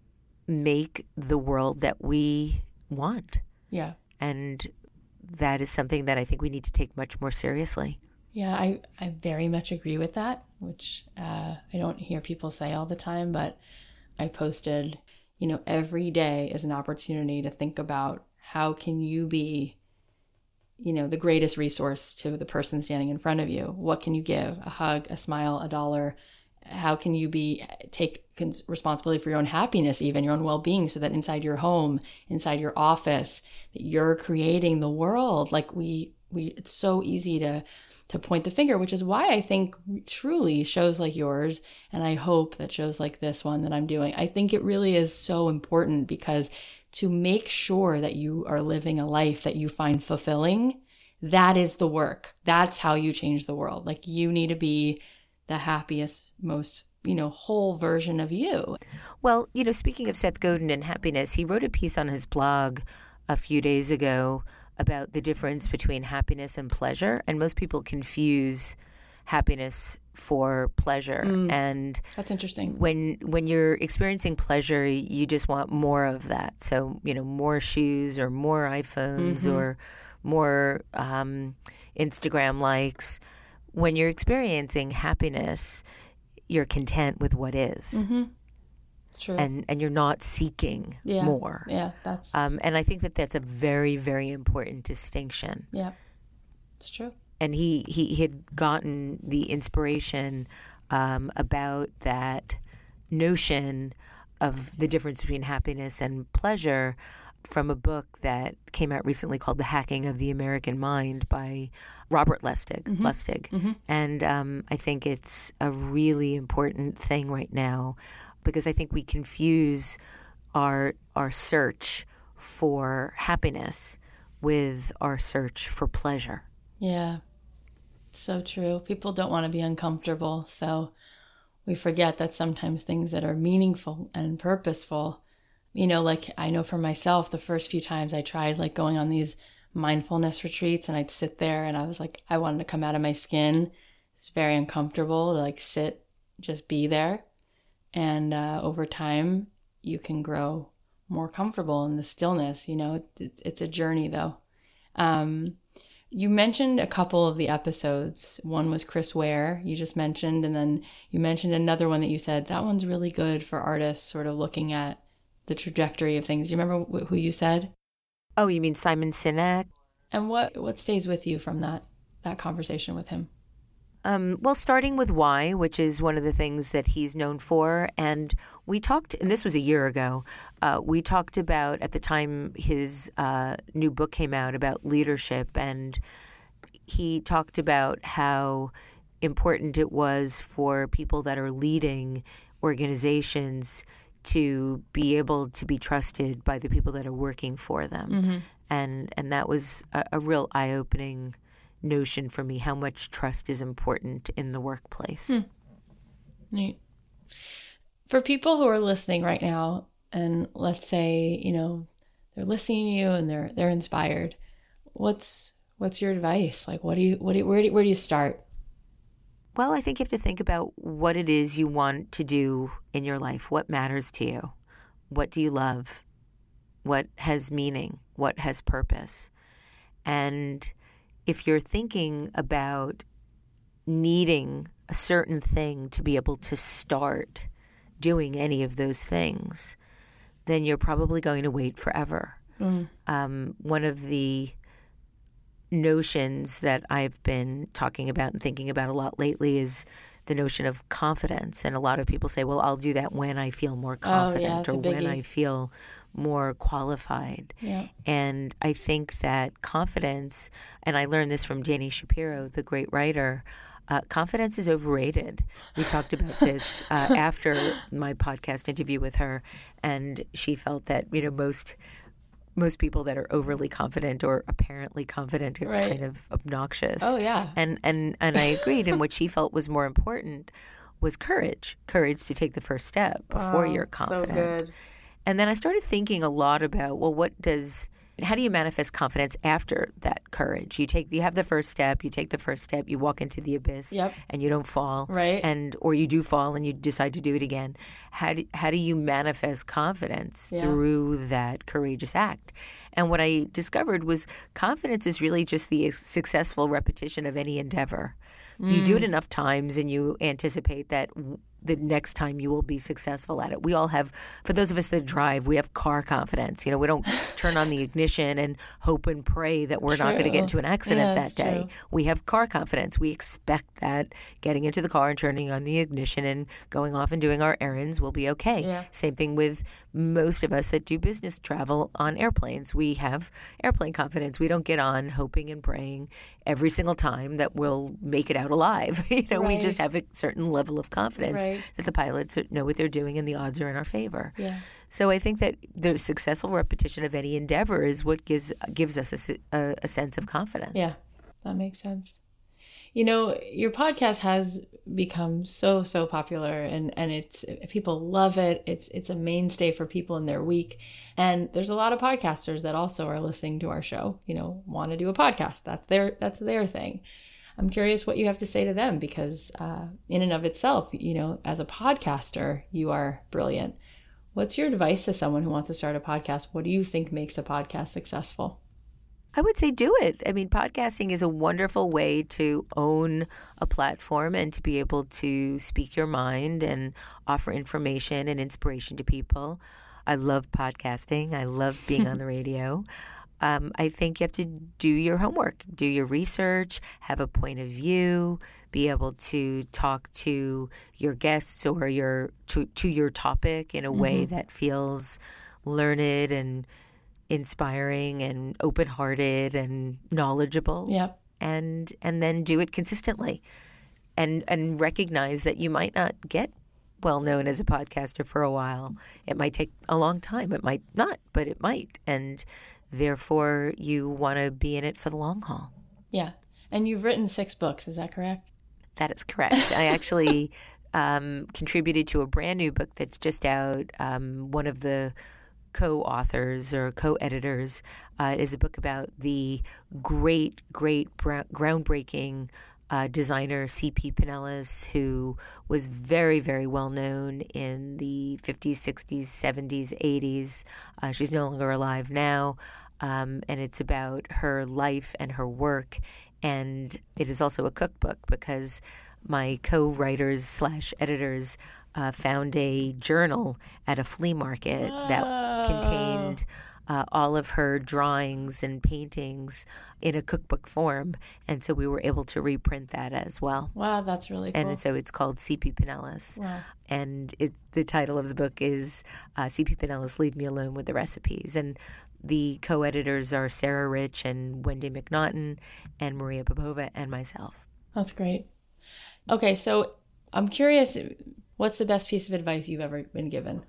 make the world that we want. Yeah. And that is something that I think we need to take much more seriously. Yeah, I, I very much agree with that, which uh, I don't hear people say all the time, but I posted you know, every day is an opportunity to think about how can you be, you know, the greatest resource to the person standing in front of you. What can you give? A hug, a smile, a dollar. How can you be take responsibility for your own happiness, even your own well-being, so that inside your home, inside your office, that you're creating the world. Like we, we, it's so easy to, to point the finger, which is why I think truly shows like yours, and I hope that shows like this one that I'm doing, I think it really is so important, because to make sure that you are living a life that you find fulfilling, that is the work. That's how you change the world. Like you need to be the happiest, most, you know, whole version of you. Well, you know, speaking of Seth Godin and happiness, he wrote a piece on his blog a few days ago about the difference between happiness and pleasure. And most people confuse happiness for pleasure. Mm, and that's interesting. When when you're experiencing pleasure, you just want more of that. So, you know, more shoes or more iPhones mm-hmm. or more um, Instagram likes. When you're experiencing happiness, you're content with what is. Mm-hmm. True. And and you're not seeking yeah. more. Yeah, that's. Um, and I think that that's a very, very important distinction. Yeah, it's true. And he, he had gotten the inspiration um, about that notion of the difference between happiness and pleasure from a book that came out recently called The Hacking of the American Mind by Robert Lustig. Mm-hmm. Lustig. Mm-hmm. And um, I think it's a really important thing right now, because I think we confuse our our search for happiness with our search for pleasure. Yeah, so true. People don't want to be uncomfortable, so we forget that sometimes things that are meaningful and purposeful, you know, like I know for myself, the first few times I tried like going on these mindfulness retreats, and I'd sit there and I was like, I wanted to come out of my skin. It's very uncomfortable to like sit, just be there. And uh, over time, you can grow more comfortable in the stillness. You know, it's, it's a journey though. Um, you mentioned a couple of the episodes. One was Chris Ware, you just mentioned, and then you mentioned another one that you said, that one's really good for artists sort of looking at the trajectory of things. Do you remember wh- who you said? Oh, you mean Simon Sinek? And what, what stays with you from that, that conversation with him? Um, well, starting with Why, which is one of the things that he's known for. And we talked, and this was a year ago, uh, we talked about at the time his uh, new book came out about leadership. And he talked about how important it was for people that are leading organizations to be able to be trusted by the people that are working for them. Mm-hmm. And, and that was a, a real eye-opening notion for me, how much trust is important in the workplace. Hmm. Neat. For people who are listening right now, and let's say, you know, they're listening to you and they're they're inspired, what's what's your advice? Like, what do you what do you, where do you, where do you start? Well, I think you have to think about what it is you want to do in your life. What matters to you? What do you love? What has meaning? What has purpose? And if you're thinking about needing a certain thing to be able to start doing any of those things, then you're probably going to wait forever. Mm. Um, one of the notions that I've been talking about and thinking about a lot lately is the notion of confidence. And a lot of people say, well, I'll do that when I feel more confident, oh, yeah, or when I feel more qualified. Yeah. And I think that confidence, and I learned this from Dani Shapiro, the great writer, uh, confidence is overrated. We talked about this uh, after my podcast interview with her, and she felt that, you know, most most people that are overly confident or apparently confident are right. kind of obnoxious. Oh, yeah. And, and, and I agreed. And what she felt was more important was courage, courage to take the first step before oh, you're confident. So good. And then I started thinking a lot about, well, what does, how do you manifest confidence after that courage? You take, you have the first step, you take the first step, you walk into the abyss, yep. and you don't fall, right? And or you do fall and you decide to do it again. How do how do you manifest confidence yeah. through that courageous act? And what I discovered was confidence is really just the successful repetition of any endeavor. Mm. You do it enough times, and you anticipate that the next time you will be successful at it. We all have, for those of us that drive, we have car confidence. You know, we don't turn on the ignition and hope and pray that we're True. not going to get into an accident Yeah, that day. true. We have car confidence. We expect that getting into the car and turning on the ignition and going off and doing our errands will be okay. Yeah. Same thing with most of us that do business travel on airplanes. We have airplane confidence. We don't get on hoping and praying every single time that we'll make it out alive. you know, we Right. just have a certain level of confidence Right. that the pilots know what they're doing and the odds are in our favor. Yeah. So I think that the successful repetition of any endeavor is what gives gives us a, s- a- a sense of confidence. Yeah, that makes sense. You know, your podcast has become so, so popular and, and it's people love it. It's it's a mainstay for people in their week. And there's a lot of podcasters that also are listening to our show, you know, want to do a podcast. That's their that's their thing. I'm curious what you have to say to them because uh, in and of itself, you know, as a podcaster, you are brilliant. What's your advice to someone who wants to start a podcast? What do you think makes a podcast successful? I would say do it. I mean, podcasting is a wonderful way to own a platform and to be able to speak your mind and offer information and inspiration to people. I love podcasting. I love being on the radio. Um, I think you have to do your homework, do your research, have a point of view, be able to talk to your guests or your to, to your topic in a mm-hmm. way that feels learned and inspiring and open-hearted and knowledgeable. Yep. And and then do it consistently. And and recognize that you might not get well known as a podcaster for a while. It might take a long time. It might not, but it might. And therefore you want to be in it for the long haul. Yeah. And you've written six books, is that correct? That is correct. I actually um, contributed to a brand new book that's just out. Um, one of the co-authors or co-editors uh, is a book about the great, great, groundbreaking uh, designer C P Pinellas, who was very, very well known in the fifties, sixties, seventies, eighties. Uh, she's no longer alive now, um, and it's about her life and her work. And it is also a cookbook because my co-writers slash editors Uh, found a journal at a flea market Whoa. that contained uh, all of her drawings and paintings in a cookbook form. And so we were able to reprint that as well. Wow, that's really cool. And so it's called C P Pinellas. Wow. And it, the title of the book is uh, C P Pinellas, Leave Me Alone with the Recipes. And the co-editors are Sarah Rich and Wendy McNaughton and Maria Popova and myself. That's great. Okay, so I'm curious, what's the best piece of advice you've ever been given?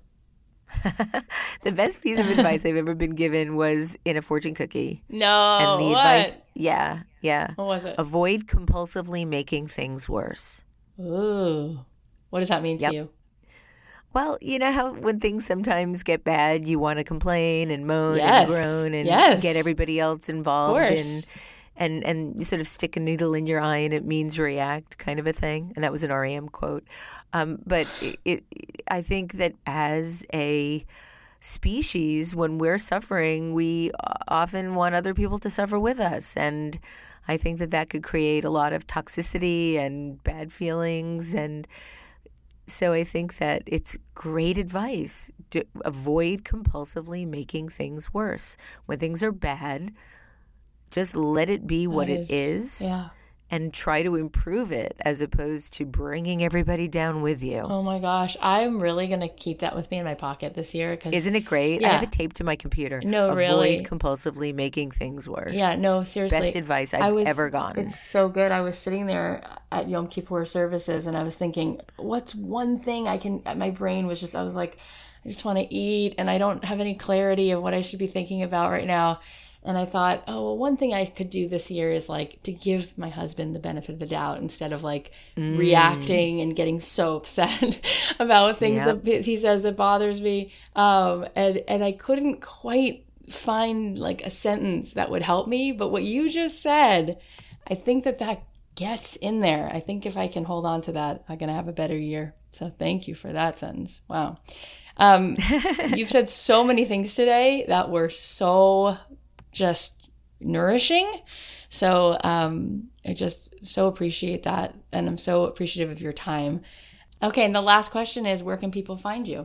The best piece of advice I've ever been given was in a fortune cookie. No, and the what? advice, yeah, yeah. What was it? Avoid compulsively making things worse. Ooh, what does that mean Yep. to you? Well, you know how when things sometimes get bad, you want to complain and moan Yes. and groan and Yes. get everybody else involved course. and and and you sort of stick a needle in your eye and it means react, kind of a thing. And that was an R E M quote. Um, but it, it, I think that as a species, when we're suffering, we often want other people to suffer with us. And I think that that could create a lot of toxicity and bad feelings. And so I think that it's great advice to avoid compulsively making things worse. When things are bad, just let it be what That it is. Yeah. And try to improve it as opposed to bringing everybody down with you. Oh my gosh, I'm really going to keep that with me in my pocket this year. Cause, Isn't it great? Yeah. I have it taped to my computer. No, Avoid really. compulsively making things worse. Yeah, no, seriously. Best advice I've I was, ever gotten. It's so good. I was sitting there at Yom Kippur services and I was thinking, what's one thing I can, my brain was just, I was like, I just want to eat and I don't have any clarity of what I should be thinking about right now. And I thought, oh, well, one thing I could do this year is like to give my husband the benefit of the doubt instead of like mm. reacting and getting so upset about things yep. that he says that bothers me. Um, and, and I couldn't quite find like a sentence that would help me. But what you just said, I think that that gets in there. I think if I can hold on to that, I'm going to have a better year. So thank you for that sentence. Wow. Um, you've said so many things today that were so just nourishing. So um, I just so appreciate that. And I'm so appreciative of your time. Okay, and the last question is, where can people find you?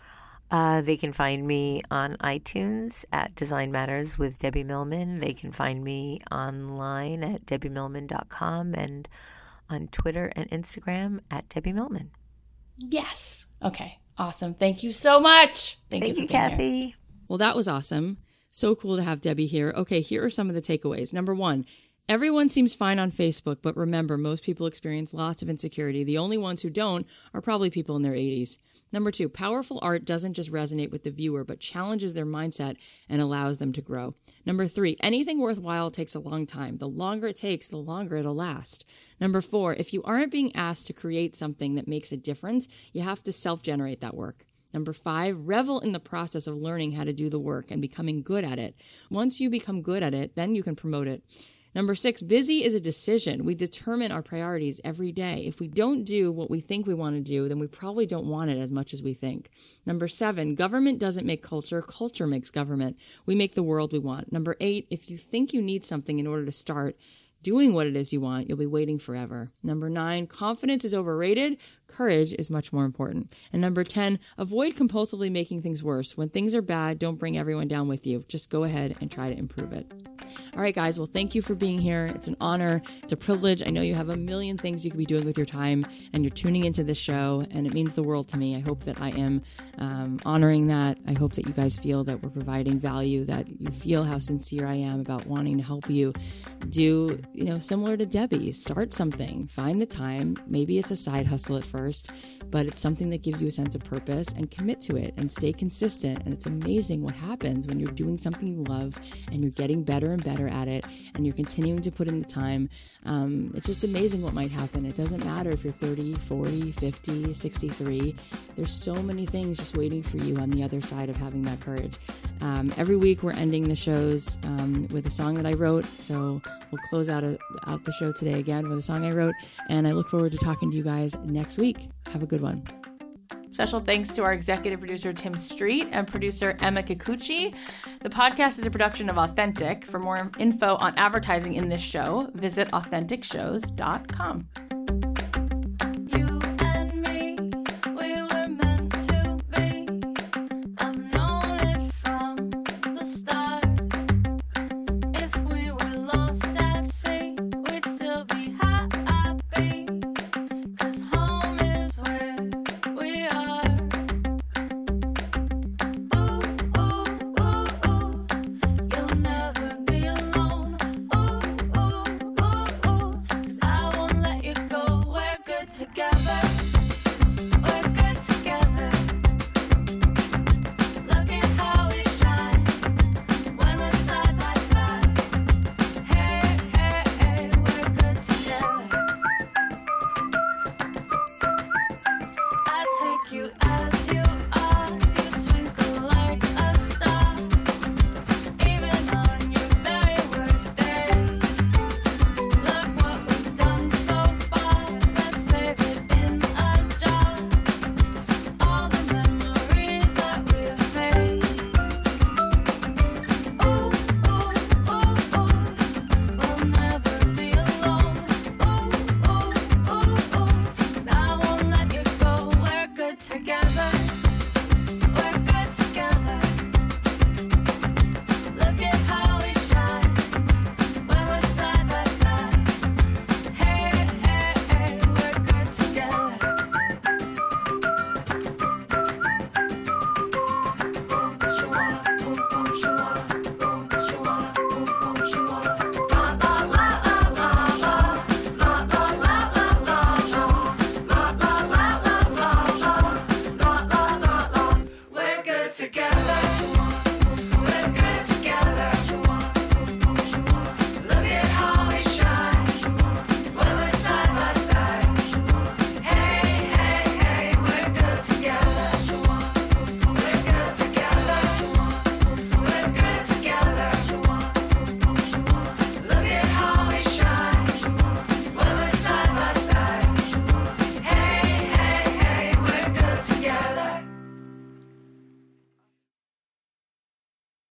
Uh, they can find me on iTunes at Design Matters with Debbie Millman. They can find me online at debbie millman dot com and on Twitter and Instagram at Debbie Millman. Yes. Okay. Awesome. Thank you so much. Thank, Thank you, you, for being Kathy. here. Well, that was awesome. So cool to have Debbie here. Okay, here are some of the takeaways. Number one, everyone seems fine on Facebook, but remember, most people experience lots of insecurity. The only ones who don't are probably people in their eighties. Number two, powerful art doesn't just resonate with the viewer, but challenges their mindset and allows them to grow. Number three, anything worthwhile takes a long time. The longer it takes, the longer it'll last. Number four, if you aren't being asked to create something that makes a difference, you have to self-generate that work. Number five, revel in the process of learning how to do the work and becoming good at it. Once you become good at it, then you can promote it. Number six, busy is a decision. We determine our priorities every day. If we don't do what we think we want to do, then we probably don't want it as much as we think. Number seven, government doesn't make culture. Culture makes government. We make the world we want. Number eight, if you think you need something in order to start doing what it is you want, you'll be waiting forever. Number nine, confidence is overrated. Courage is much more important. And number ten, avoid compulsively making things worse. When things are bad, don't bring everyone down with you. Just go ahead and try to improve it. All right, guys. Well, thank you for being here. It's an honor. It's a privilege. I know you have a million things you could be doing with your time, and you're tuning into this show, and it means the world to me. I hope that I am um, honoring that. I hope that you guys feel that we're providing value, that you feel how sincere I am about wanting to help you do, you know, similar to Debbie. Start something. Find the time. Maybe it's a side hustle at first, but it's something that gives you a sense of purpose, and commit to it and stay consistent. And it's amazing what happens when you're doing something you love and you're getting better and better at it and you're continuing to put in the time. Um, it's just amazing what might happen. It doesn't matter if you're thirty, forty, fifty, sixty-three. There's so many things just waiting for you on the other side of having that courage. Um, every week we're ending the shows um, with a song that I wrote. So we'll close out, a, out the show today again with a song I wrote. And I look forward to talking to you guys next week. Have a good one. Special thanks to our executive producer, Tim Street, and producer, Emma Kikuchi. The podcast is a production of Authentic. For more info on advertising in this show, visit authentic shows dot com.